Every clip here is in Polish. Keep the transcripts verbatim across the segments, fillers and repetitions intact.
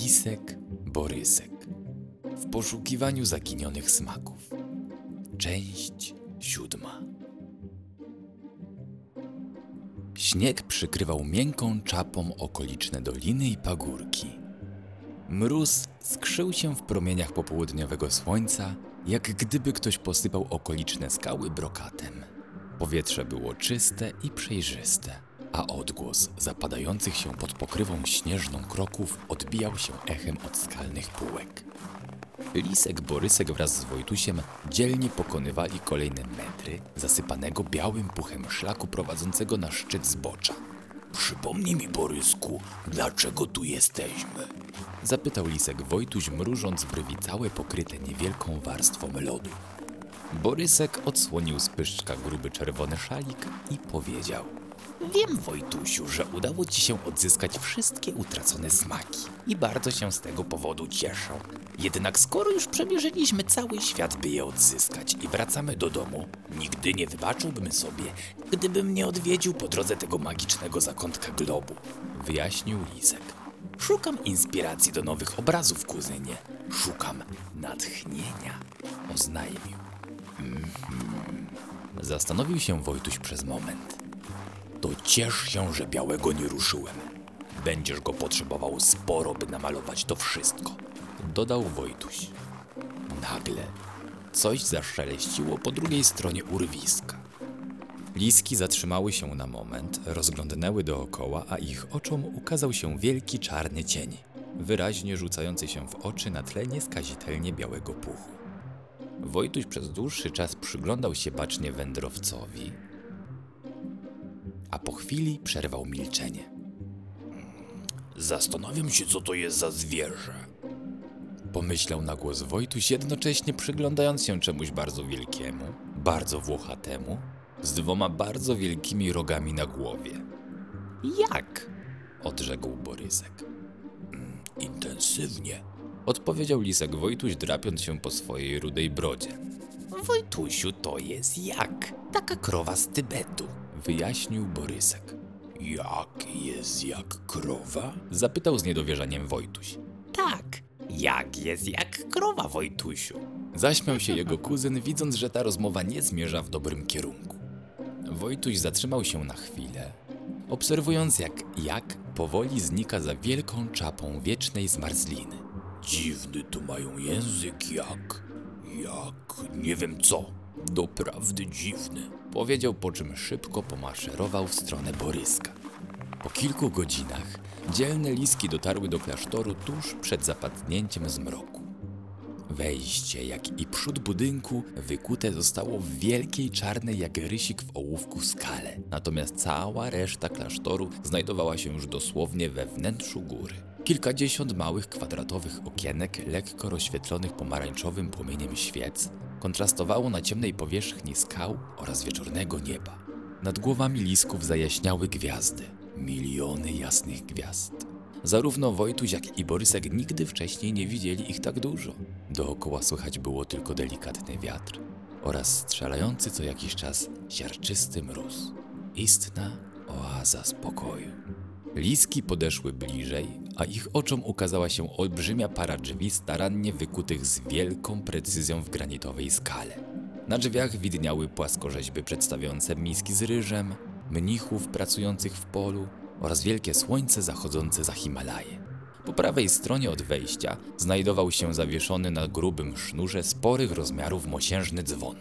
Lisek Borysek w poszukiwaniu zaginionych smaków. Część siódma. Śnieg przykrywał miękką czapą okoliczne doliny i pagórki. Mróz skrzył się w promieniach popołudniowego słońca, jak gdyby ktoś posypał okoliczne skały brokatem. Powietrze było czyste i przejrzyste, a odgłos zapadających się pod pokrywą śnieżną kroków odbijał się echem od skalnych półek. Lisek Borysek wraz z Wojtusiem dzielnie pokonywali kolejne metry zasypanego białym puchem szlaku prowadzącego na szczyt zbocza. Przypomnij mi, Borysku, dlaczego tu jesteśmy? Zapytał Lisek Wojtuś, mrużąc brwi całe pokryte niewielką warstwą lodu. Borysek odsłonił z pyszczka gruby czerwony szalik i powiedział: Wiem, Wojtusiu, że udało ci się odzyskać wszystkie utracone smaki i bardzo się z tego powodu cieszę. Jednak skoro już przemierzyliśmy cały świat, by je odzyskać i wracamy do domu, nigdy nie wybaczyłbym sobie, gdybym nie odwiedził po drodze tego magicznego zakątka globu. Wyjaśnił Lisek. Szukam inspiracji do nowych obrazów, kuzynie. Szukam natchnienia, oznajmił. Mm-hmm. Zastanowił się Wojtuś przez moment. To ciesz się, że białego nie ruszyłem. Będziesz go potrzebował sporo, by namalować to wszystko, dodał Wojtuś. Nagle coś zaszeleściło po drugiej stronie urwiska. Liski zatrzymały się na moment, rozglądnęły dookoła, a ich oczom ukazał się wielki czarny cień, wyraźnie rzucający się w oczy na tle nieskazitelnie białego puchu. Wojtuś przez dłuższy czas przyglądał się bacznie wędrowcowi, a po chwili przerwał milczenie. Zastanawiam się, co to jest za zwierzę. Pomyślał na głos Wojtuś, jednocześnie przyglądając się czemuś bardzo wielkiemu, bardzo włochatemu, z dwoma bardzo wielkimi rogami na głowie. Jak? Odrzekł Borysek. Mm, intensywnie, odpowiedział Lisek Wojtuś, drapiąc się po swojej rudej brodzie. Wojtusiu, to jest jak taka krowa z Tybetu, wyjaśnił Borysek. Jak jest jak krowa? Zapytał z niedowierzaniem Wojtuś. Tak, jak jest jak krowa, Wojtusiu. Zaśmiał się jego kuzyn, widząc, że ta rozmowa nie zmierza w dobrym kierunku. Wojtuś zatrzymał się na chwilę, obserwując jak jak powoli znika za wielką czapą wiecznej zmarzliny. Dziwny tu mają język jak... jak... nie wiem co. Doprawdy dziwny, powiedział, po czym szybko pomaszerował w stronę Boryska. Po kilku godzinach dzielne liski dotarły do klasztoru tuż przed zapadnięciem zmroku. Wejście, jak i przód budynku wykute zostało w wielkiej czarnej jak rysik w ołówku skale, natomiast cała reszta klasztoru znajdowała się już dosłownie we wnętrzu góry. Kilkadziesiąt małych kwadratowych okienek, lekko rozświetlonych pomarańczowym płomieniem świec, kontrastowało na ciemnej powierzchni skał oraz wieczornego nieba. Nad głowami lisków zajaśniały gwiazdy, miliony jasnych gwiazd. Zarówno Wojtuś, jak i Borysek nigdy wcześniej nie widzieli ich tak dużo. Dookoła słychać było tylko delikatny wiatr oraz strzelający co jakiś czas siarczysty mróz. Istna oaza spokoju. Liski podeszły bliżej, a ich oczom ukazała się olbrzymia para drzwi starannie wykutych z wielką precyzją w granitowej skale. Na drzwiach widniały płaskorzeźby przedstawiające miski z ryżem, mnichów pracujących w polu oraz wielkie słońce zachodzące za Himalaje. Po prawej stronie od wejścia znajdował się zawieszony na grubym sznurze sporych rozmiarów mosiężny dzwon.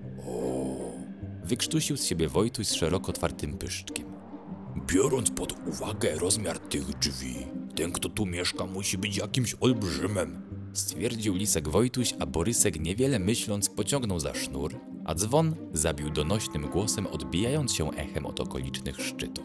O! Wykrztusił z siebie Wojtuś z szeroko otwartym pyszczkiem. Biorąc pod uwagę rozmiar tych drzwi, ten, kto tu mieszka, musi być jakimś olbrzymem, stwierdził Lisek Wojtuś, a Borysek niewiele myśląc pociągnął za sznur, a dzwon zabił donośnym głosem, odbijając się echem od okolicznych szczytów.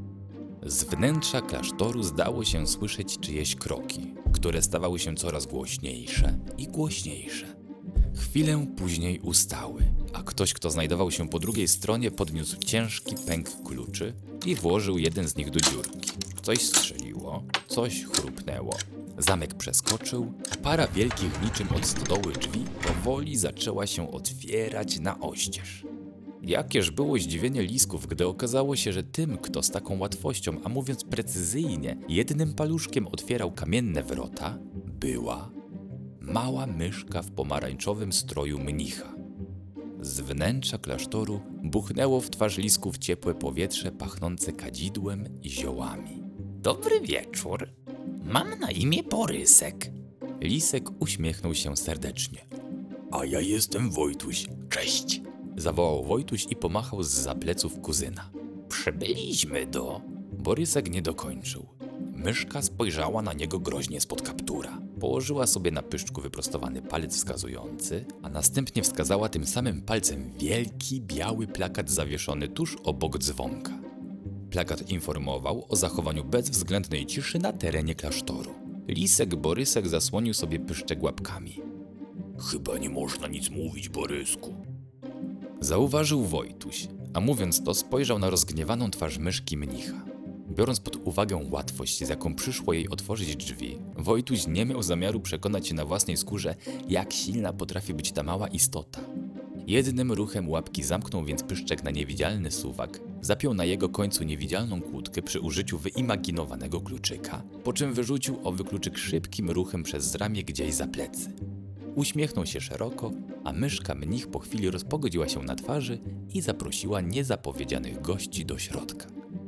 Z wnętrza klasztoru zdało się słyszeć czyjeś kroki, które stawały się coraz głośniejsze i głośniejsze. Chwilę później ustały, a ktoś, kto znajdował się po drugiej stronie, podniósł ciężki pęk kluczy i włożył jeden z nich do dziurki. Coś strzeliło, coś chrupnęło. Zamek przeskoczył, a para wielkich niczym od stodoły drzwi powoli zaczęła się otwierać na oścież. Jakież było zdziwienie lisków, gdy okazało się, że tym, kto z taką łatwością, a mówiąc precyzyjnie, jednym paluszkiem otwierał kamienne wrota, była mała myszka w pomarańczowym stroju mnicha. Z wnętrza klasztoru buchnęło w twarz lisków ciepłe powietrze pachnące kadzidłem i ziołami. Dobry wieczór. Mam na imię Borysek. Lisek uśmiechnął się serdecznie. A ja jestem Wojtuś. Cześć. Zawołał Wojtuś i pomachał zza pleców kuzyna. Przybyliśmy do... Borysek nie dokończył. Myszka spojrzała na niego groźnie spod kaptura. Położyła sobie na pyszczku wyprostowany palec wskazujący, a następnie wskazała tym samym palcem wielki, biały plakat zawieszony tuż obok dzwonka. Plakat informował o zachowaniu bezwzględnej ciszy na terenie klasztoru. Lisek Borysek zasłonił sobie pyszczek łapkami. Chyba nie można nic mówić, Borysku. Zauważył Wojtuś, a mówiąc to spojrzał na rozgniewaną twarz myszki mnicha. Biorąc pod uwagę łatwość, z jaką przyszło jej otworzyć drzwi, Wojtuś nie miał zamiaru przekonać się na własnej skórze, jak silna potrafi być ta mała istota. Jednym ruchem łapki zamknął więc pyszczek na niewidzialny suwak, zapiął na jego końcu niewidzialną kłódkę przy użyciu wyimaginowanego kluczyka, po czym wyrzucił owy kluczyk szybkim ruchem przez ramię gdzieś za plecy. Uśmiechnął się szeroko, a myszka mnich po chwili rozpogodziła się na twarzy i zaprosiła niezapowiedzianych gości do środka.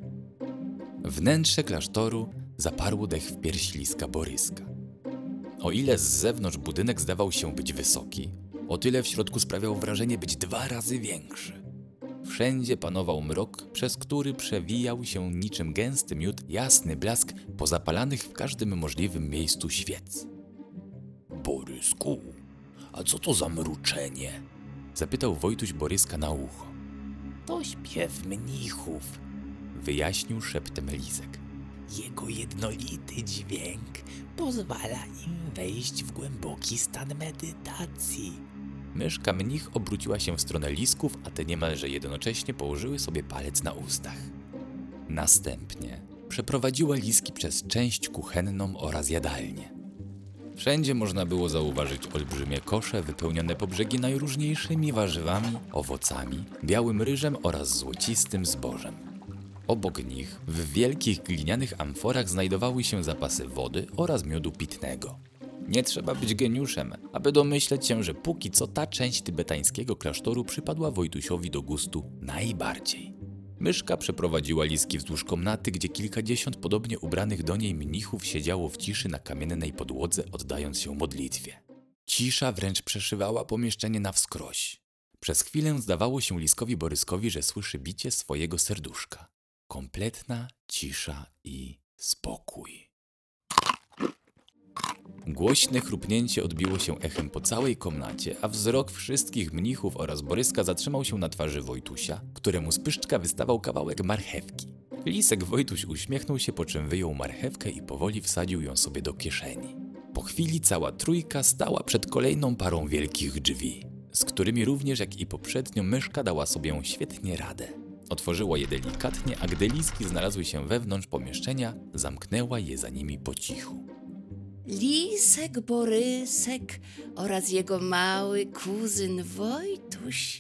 Wnętrze klasztoru zaparło dech w piersi liska Boryska. O ile z zewnątrz budynek zdawał się być wysoki, o tyle w środku sprawiał wrażenie być dwa razy większy. Wszędzie panował mrok, przez który przewijał się niczym gęsty miód jasny blask pozapalanych w każdym możliwym miejscu świec. Borysku, a co to za mruczenie? Zapytał Wojtuś Boryska na ucho. To śpiew mnichów, Wyjaśnił szeptem lisek. Jego jednolity dźwięk pozwala im wejść w głęboki stan medytacji. Myszka mnich obróciła się w stronę lisków, a te niemalże jednocześnie położyły sobie palec na ustach. Następnie przeprowadziła liski przez część kuchenną oraz jadalnię. Wszędzie można było zauważyć olbrzymie kosze wypełnione po brzegi najróżniejszymi warzywami, owocami, białym ryżem oraz złocistym zbożem. Obok nich, w wielkich glinianych amforach znajdowały się zapasy wody oraz miodu pitnego. Nie trzeba być geniuszem, aby domyśleć się, że póki co ta część tybetańskiego klasztoru przypadła Wojtusiowi do gustu najbardziej. Myszka przeprowadziła liski wzdłuż komnaty, gdzie kilkadziesiąt podobnie ubranych do niej mnichów siedziało w ciszy na kamiennej podłodze, oddając się modlitwie. Cisza wręcz przeszywała pomieszczenie na wskroś. Przez chwilę zdawało się liskowi Boryskowi, że słyszy bicie swojego serduszka. Kompletna cisza i spokój. Głośne chrupnięcie odbiło się echem po całej komnacie, a wzrok wszystkich mnichów oraz Boryska zatrzymał się na twarzy Wojtusia, któremu z pyszczka wystawał kawałek marchewki. Lisek Wojtuś uśmiechnął się, po czym wyjął marchewkę i powoli wsadził ją sobie do kieszeni. Po chwili cała trójka stała przed kolejną parą wielkich drzwi, z którymi również jak i poprzednio myszka dała sobie świetnie radę. Otworzyła je delikatnie, a gdy liski znalazły się wewnątrz pomieszczenia, zamknęła je za nimi po cichu. Lisek Borysek oraz jego mały kuzyn Wojtuś.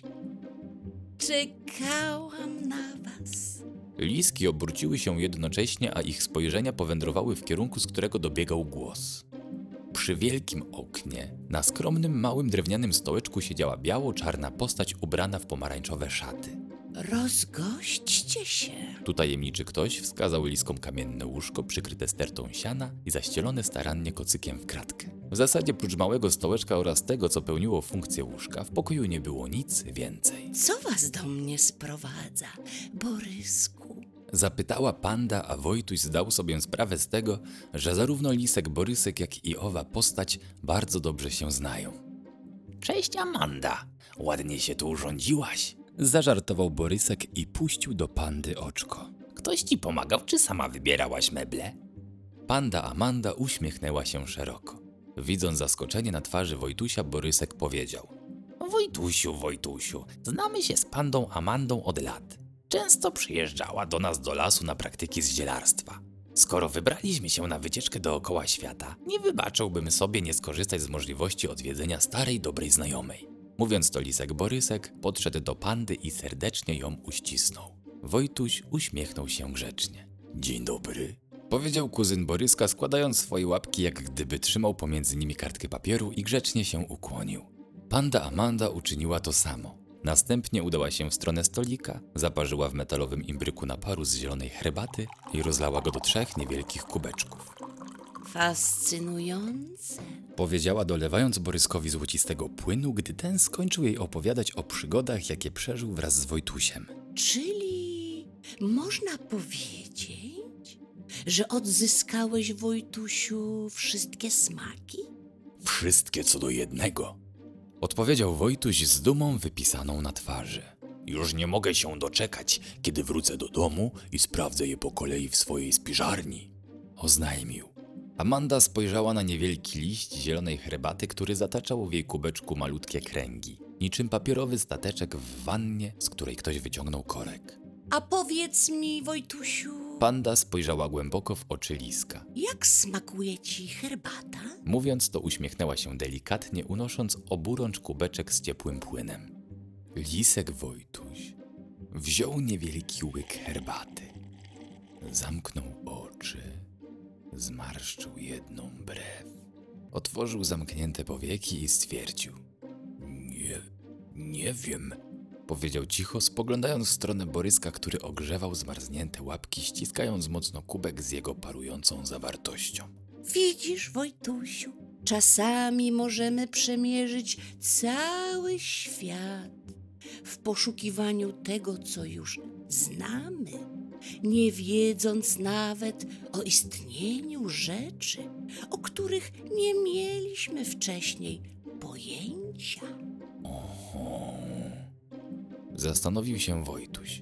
Czekałam na was. Liski obróciły się jednocześnie, a ich spojrzenia powędrowały w kierunku, z którego dobiegał głos. Przy wielkim oknie, na skromnym, małym drewnianym stołeczku siedziała biało-czarna postać ubrana w pomarańczowe szaty. Rozgośćcie się. Tu tajemniczy ktoś wskazał liskom kamienne łóżko przykryte stertą siana i zaścielone starannie kocykiem w kratkę. W zasadzie prócz małego stołeczka oraz tego, co pełniło funkcję łóżka, w pokoju nie było nic więcej. Co was do mnie sprowadza, Borysku? Zapytała panda, a Wojtuś zdał sobie sprawę z tego, że zarówno lisek Borysek, jak i owa postać bardzo dobrze się znają. Cześć, Amanda, ładnie się tu urządziłaś. Zażartował Borysek i puścił do pandy oczko. Ktoś ci pomagał, czy sama wybierałaś meble? Panda Amanda uśmiechnęła się szeroko. Widząc zaskoczenie na twarzy Wojtusia, Borysek powiedział: Wojtusiu, Wojtusiu, znamy się z pandą Amandą od lat. Często przyjeżdżała do nas do lasu na praktyki z zielarstwa. Skoro wybraliśmy się na wycieczkę dookoła świata, nie wybaczyłbym sobie nie skorzystać z możliwości odwiedzenia starej, dobrej znajomej. Mówiąc to Lisek Borysek podszedł do pandy i serdecznie ją uścisnął. Wojtuś uśmiechnął się grzecznie. Dzień dobry, powiedział kuzyn Boryska, składając swoje łapki, jak gdyby trzymał pomiędzy nimi kartkę papieru i grzecznie się ukłonił. Panda Amanda uczyniła to samo. Następnie udała się w stronę stolika, zaparzyła w metalowym imbryku naparu z zielonej herbaty i rozlała go do trzech niewielkich kubeczków. Fascynujące. Powiedziała, dolewając Boryskowi złocistego płynu, gdy ten skończył jej opowiadać o przygodach, jakie przeżył wraz z Wojtusiem. Czyli można powiedzieć, że odzyskałeś, Wojtusiu, wszystkie smaki? Wszystkie co do jednego, odpowiedział Wojtuś z dumą wypisaną na twarzy. Już nie mogę się doczekać, kiedy wrócę do domu i sprawdzę je po kolei w swojej spiżarni, oznajmił. Amanda spojrzała na niewielki liść zielonej herbaty, który zataczał w jej kubeczku malutkie kręgi, niczym papierowy stateczek w wannie, z której ktoś wyciągnął korek. A powiedz mi, Wojtusiu, Panda spojrzała głęboko w oczy Liska. jak smakuje ci herbata? Mówiąc to, uśmiechnęła się delikatnie, unosząc oburącz kubeczek z ciepłym płynem. Lisek Wojtuś wziął niewielki łyk herbaty. Zamknął oczy, zmarszczył jedną brew. Otworzył zamknięte powieki i stwierdził. Nie, nie wiem, powiedział cicho, spoglądając w stronę Boryska, który ogrzewał zmarznięte łapki, ściskając mocno kubek z jego parującą zawartością. Widzisz, Wojtusiu, czasami możemy przemierzyć cały świat w poszukiwaniu tego, co już znamy, nie wiedząc nawet o istnieniu rzeczy, o których nie mieliśmy wcześniej pojęcia. Zastanowił się Wojtuś.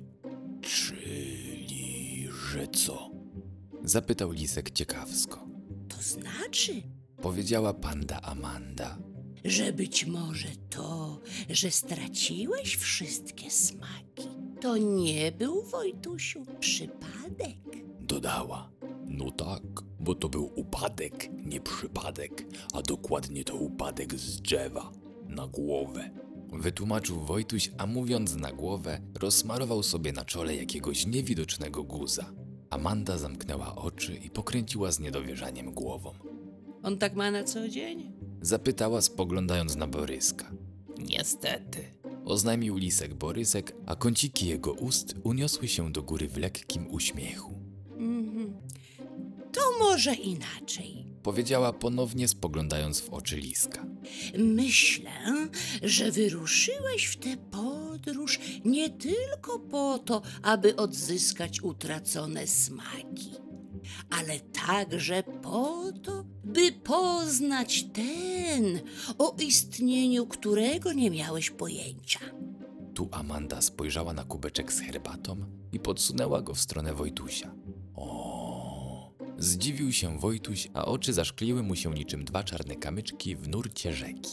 Czyli, że co? Zapytał Lisek ciekawsko. To znaczy, Powiedziała panda Amanda. że być może to, że straciłeś wszystkie smaki, to nie był, Wojtusiu, przypadek. Dodała. No tak, bo to był upadek, nie przypadek, a dokładnie to upadek z drzewa na głowę. Wytłumaczył Wojtuś, a mówiąc na głowę, rozsmarował sobie na czole jakiegoś niewidocznego guza. Amanda zamknęła oczy i pokręciła z niedowierzaniem głową. On tak ma na co dzień? Zapytała, spoglądając na Boryska. Niestety. Oznajmił Lisek Borysek, a kąciki jego ust uniosły się do góry w lekkim uśmiechu. Mhm. To może inaczej. Powiedziała ponownie, spoglądając w oczy Liska. Myślę, że wyruszyłeś w tę podróż nie tylko po to, aby odzyskać utracone smaki, ale także po to, by poznać ten, o istnieniu którego nie miałeś pojęcia. Tu Amanda spojrzała na kubeczek z herbatą i podsunęła go w stronę Wojtusia. O! Zdziwił się Wojtuś, a oczy zaszkliły mu się niczym dwa czarne kamyczki w nurcie rzeki.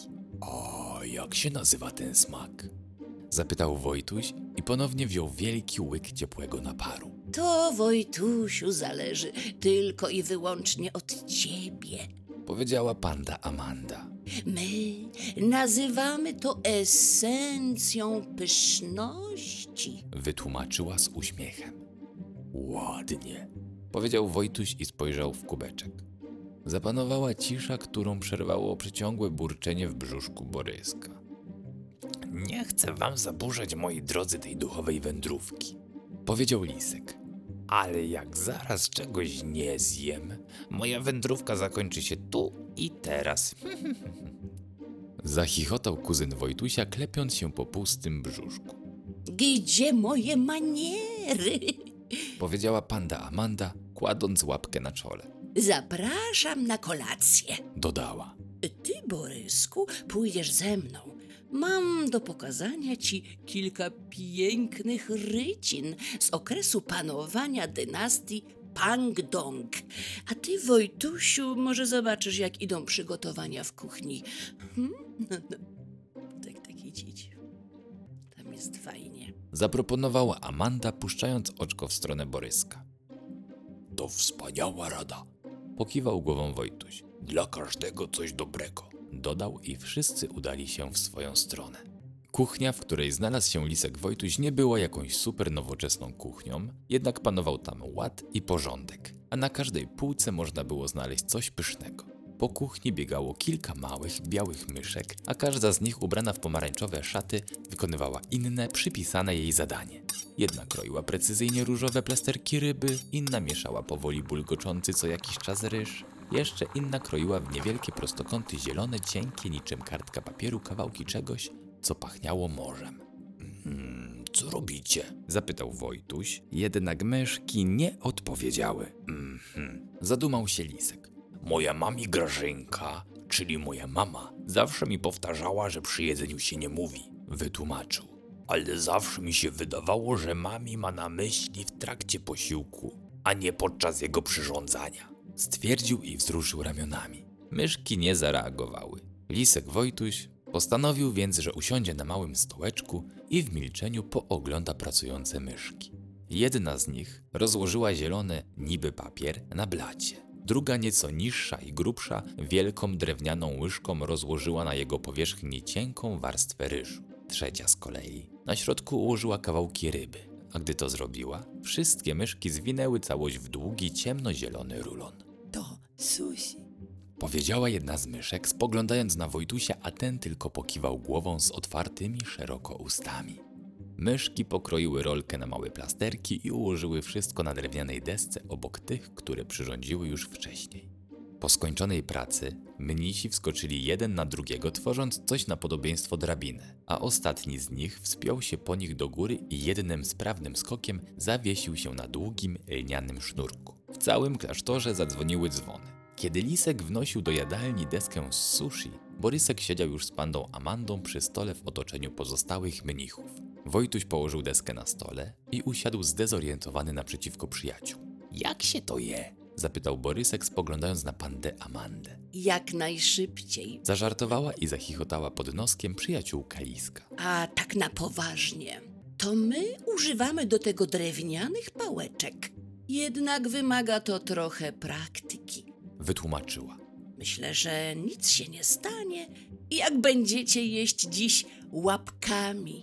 A jak się nazywa ten smak? Zapytał Wojtuś i ponownie wziął wielki łyk ciepłego naparu. To, Wojtusiu, zależy tylko i wyłącznie od ciebie. Powiedziała panda Amanda. My nazywamy to esencją pyszności. Wytłumaczyła z uśmiechem. Ładnie, powiedział Wojtuś i spojrzał w kubeczek. Zapanowała cisza, którą przerwało przeciągłe burczenie w brzuszku Boryska. Nie chcę wam zaburzać, moi drodzy, tej duchowej wędrówki. Powiedział Lisek. Ale jak zaraz czegoś nie zjem, moja wędrówka zakończy się tu i teraz. Zachichotał kuzyn Wojtusia, klepiąc się po pustym brzuszku. Gdzie moje maniery? Powiedziała panda Amanda, kładąc łapkę na czole. Zapraszam na kolację. Dodała. Ty, Borysku, pójdziesz ze mną. Mam do pokazania ci kilka pięknych rycin z okresu panowania dynastii Pangdong. A ty, Wojtusiu, może zobaczysz, jak idą przygotowania w kuchni. Hmm? No, no. Tak, tak idź. Tam jest fajnie. Zaproponowała Amanda, puszczając oczko w stronę Boryska. To wspaniała rada. Pokiwał głową Wojtuś. Dla każdego coś dobrego. Dodał i wszyscy udali się w swoją stronę. Kuchnia, w której znalazł się Lisek Wojtuś, nie była jakąś super nowoczesną kuchnią, jednak panował tam ład i porządek, a na każdej półce można było znaleźć coś pysznego. Po kuchni biegało kilka małych, białych myszek, a każda z nich ubrana w pomarańczowe szaty wykonywała inne, przypisane jej zadanie. Jedna kroiła precyzyjnie różowe plasterki ryby, inna mieszała powoli bulgoczący co jakiś czas ryż, jeszcze inna kroiła w niewielkie prostokąty zielone, cienkie niczym kartka papieru kawałki czegoś, co pachniało morzem. Hmm, co robicie? Zapytał Wojtuś, jednak myszki nie odpowiedziały. Mhm. Zadumał się Lisek. Moja mami Grażynka, czyli moja mama, zawsze mi powtarzała, że przy jedzeniu się nie mówi. Wytłumaczył. Ale zawsze mi się wydawało, że mami ma na myśli w trakcie posiłku, a nie podczas jego przyrządzania. Stwierdził i wzruszył ramionami. Myszki nie zareagowały. Lisek Wojtuś postanowił więc, że usiądzie na małym stołeczku i w milczeniu poogląda pracujące myszki. Jedna z nich rozłożyła zielony niby papier na blacie. Druga, nieco niższa i grubsza, wielką drewnianą łyżką rozłożyła na jego powierzchni cienką warstwę ryżu. Trzecia z kolei na środku ułożyła kawałki ryby, a gdy to zrobiła, wszystkie myszki zwinęły całość w długi, ciemnozielony rulon. To sushi. Powiedziała jedna z myszek, spoglądając na Wojtusia, a ten tylko pokiwał głową z otwartymi szeroko ustami. Myszki pokroiły rolkę na małe plasterki i ułożyły wszystko na drewnianej desce obok tych, które przyrządziły już wcześniej. Po skończonej pracy mnisi wskoczyli jeden na drugiego, tworząc coś na podobieństwo drabiny, a ostatni z nich wspiął się po nich do góry i jednym sprawnym skokiem zawiesił się na długim, lnianym sznurku. W całym klasztorze zadzwoniły dzwony. Kiedy Lisek wnosił do jadalni deskę z sushi, Borysek siedział już z pandą Amandą przy stole w otoczeniu pozostałych mnichów. Wojtuś położył deskę na stole i usiadł zdezorientowany naprzeciwko przyjaciół. Jak się to je? Zapytał Borysek, spoglądając na pandę Amandę. Jak najszybciej. Zażartowała i zachichotała pod noskiem przyjaciółka Liska. A tak na poważnie, to my używamy do tego drewnianych pałeczek. Jednak wymaga to trochę praktyki. Wytłumaczyła. Myślę, że nic się nie stanie, jak będziecie jeść dziś łapkami.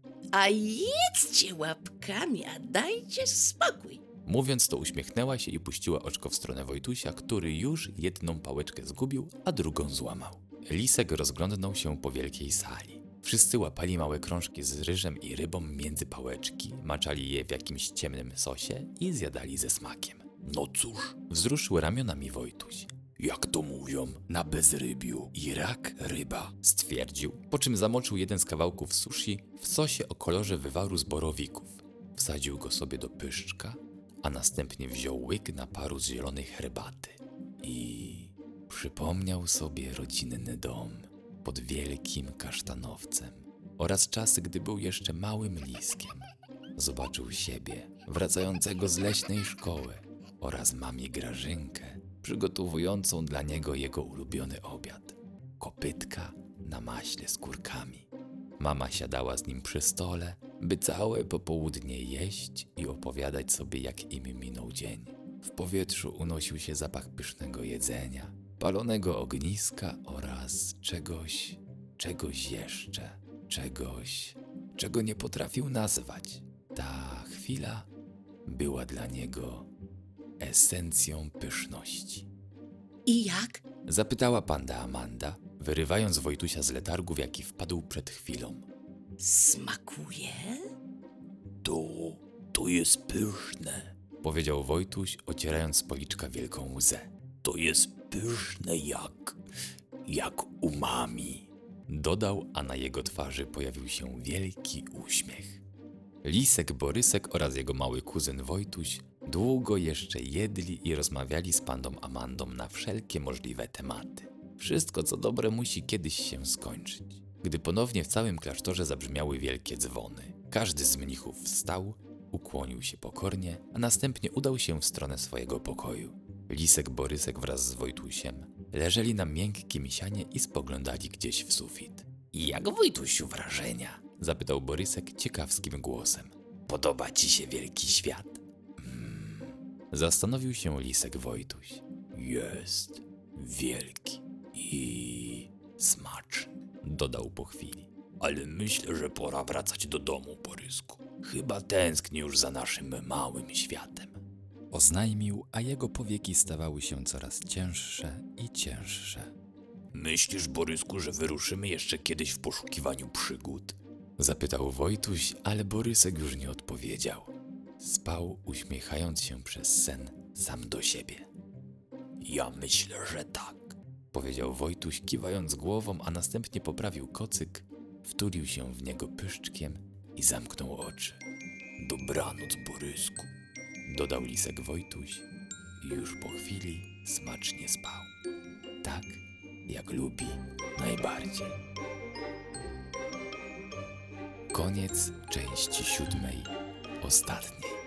A jedzcie łapkami, a dajcie spokój. Mówiąc to uśmiechnęła się i puściła oczko w stronę Wojtusia, który już jedną pałeczkę zgubił, a drugą złamał. Lisek rozglądnął się po wielkiej sali. Wszyscy łapali małe krążki z ryżem i rybą między pałeczki, maczali je w jakimś ciemnym sosie i zjadali ze smakiem. No cóż, Wzruszył ramionami Wojtuś. jak to mówią, na bezrybiu i rak ryba. Stwierdził, po czym zamoczył jeden z kawałków sushi w sosie o kolorze wywaru z borowików. Wsadził go sobie do pyszczka, a następnie wziął łyk naparu z zielonej herbaty. I przypomniał sobie rodzinny dom pod wielkim kasztanowcem oraz czasy, gdy był jeszcze małym liskiem. Zobaczył siebie, wracającego z leśnej szkoły, oraz mamie Grażynkę, przygotowującą dla niego jego ulubiony obiad. Kopytka na maśle z kurkami. Mama siadała z nim przy stole, by całe popołudnie jeść i opowiadać sobie, jak im minął dzień. W powietrzu unosił się zapach pysznego jedzenia, palonego ogniska oraz czegoś, czegoś jeszcze, czegoś, czego nie potrafił nazwać. Ta chwila była dla niego esencją pyszności. I jak? Zapytała panda Amanda, wyrywając Wojtusia z letargu, w jaki wpadł przed chwilą. Smakuje? To, to jest pyszne. Powiedział Wojtuś, ocierając z policzka wielką łzę. To jest pyszne jak, jak umami. Dodał, a na jego twarzy pojawił się wielki uśmiech. Lisek, Borysek oraz jego mały kuzyn Wojtuś długo jeszcze jedli i rozmawiali z pandą Amandą na wszelkie możliwe tematy. Wszystko, co dobre, musi kiedyś się skończyć. Gdy ponownie w całym klasztorze zabrzmiały wielkie dzwony, każdy z mnichów wstał, ukłonił się pokornie, a następnie udał się w stronę swojego pokoju. Lisek, Borysek wraz z Wojtusiem leżeli na miękkim sianie i spoglądali gdzieś w sufit. I jak, Wojtusiu, wrażenia? Zapytał Borysek ciekawskim głosem. Podoba ci się wielki świat? Hmm. Zastanowił się Lisek Wojtuś. Jest wielki i smaczny. Dodał po chwili. Ale myślę, że pora wracać do domu, Borysku. Chyba tęsknię już za naszym małym światem. Oznajmił, a jego powieki stawały się coraz cięższe i cięższe. Myślisz, Borysku, że wyruszymy jeszcze kiedyś w poszukiwaniu przygód? Zapytał Wojtuś, ale Borysek już nie odpowiedział. Spał, uśmiechając się przez sen sam do siebie. Ja myślę, że tak. Powiedział Wojtuś, kiwając głową, a następnie poprawił kocyk, wtulił się w niego pyszczkiem i zamknął oczy. Dobranoc, Borysku. Dodał lisek Wojtuś i już po chwili smacznie spał. Tak, jak lubi najbardziej. Koniec części siódmej, ostatniej.